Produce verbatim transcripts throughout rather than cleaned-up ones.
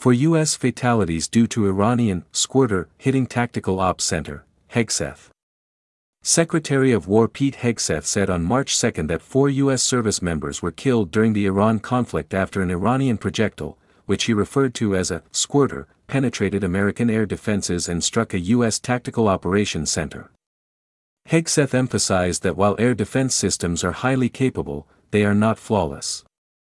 for U S fatalities due to Iranian Squirter hitting Tactical Ops Center, Hegseth. Secretary of War Pete Hegseth said on March second that four U S service members were killed during the Iran conflict after an Iranian projectile, which he referred to as a squirter, penetrated American air defenses and struck a U S tactical operations center. Hegseth emphasized that while air defense systems are highly capable, they are not flawless.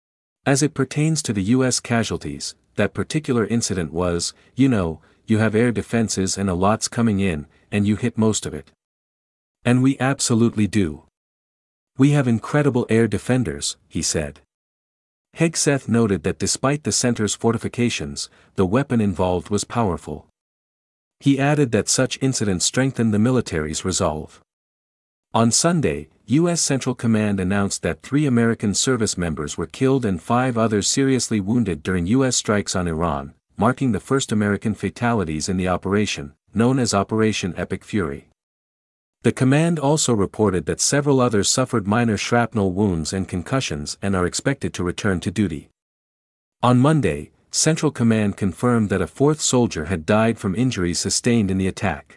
As it pertains to the U S casualties, that particular incident was, you know, you have air defenses and a lot's coming in, and you hit most of it. And we absolutely do. We have incredible air defenders, he said. Hegseth noted that despite the center's fortifications, the weapon involved was powerful. He added that such incidents strengthened the military's resolve. On Sunday, U S Central Command announced that three American service members were killed and five others seriously wounded during U S strikes on Iran, marking the first American fatalities in the operation, known as Operation Epic Fury. The command also reported that several others suffered minor shrapnel wounds and concussions and are expected to return to duty. On Monday, Central Command confirmed that a fourth soldier had died from injuries sustained in the attack.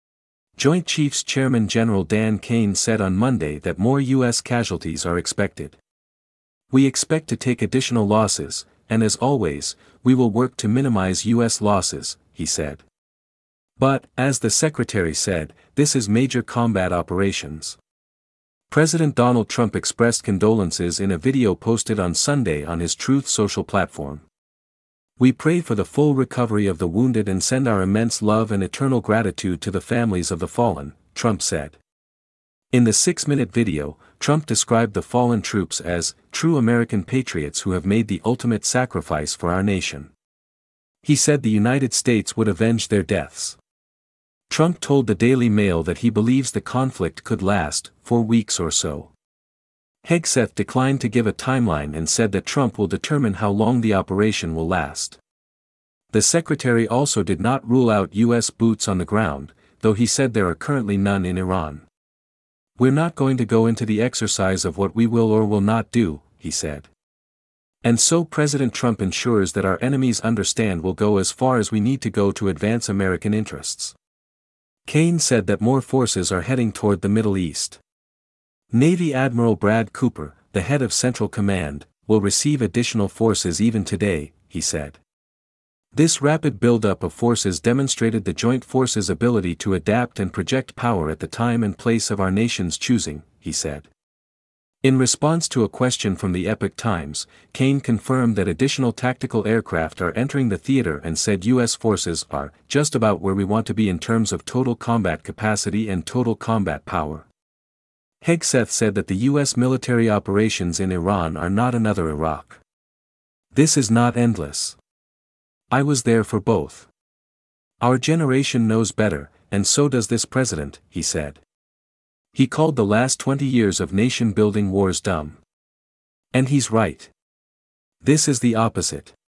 Joint Chiefs Chairman General Dan Kane said on Monday that more U S casualties are expected. We expect to take additional losses, and as always, we will work to minimize U S losses, he said. But, as the secretary said, this is major combat operations. President Donald Trump expressed condolences in a video posted on Sunday on his Truth Social platform. We pray for the full recovery of the wounded and send our immense love and eternal gratitude to the families of the fallen, Trump said. In the six-minute video, Trump described the fallen troops as true American patriots who have made the ultimate sacrifice for our nation. He said the United States would avenge their deaths. Trump told the Daily Mail that he believes the conflict could last for weeks or so. Hegseth declined to give a timeline and said that Trump will determine how long the operation will last. The secretary also did not rule out U S boots on the ground, though he said there are currently none in Iran. We're not going to go into the exercise of what we will or will not do, he said. And so President Trump ensures that our enemies understand we'll go as far as we need to go to advance American interests. Kane said that more forces are heading toward the Middle East. Navy Admiral Brad Cooper, the head of Central Command, will receive additional forces even today, he said. This rapid buildup of forces demonstrated the joint forces' ability to adapt and project power at the time and place of our nation's choosing, he said. In response to a question from the Epoch Times, Kane confirmed that additional tactical aircraft are entering the theater and said U S forces are just about where we want to be in terms of total combat capacity and total combat power. Hegseth said that the U S military operations in Iran are not another Iraq. This is not endless. I was there for both. Our generation knows better, and so does this president, he said. He called the last twenty years of nation-building wars dumb. And he's right. This is the opposite.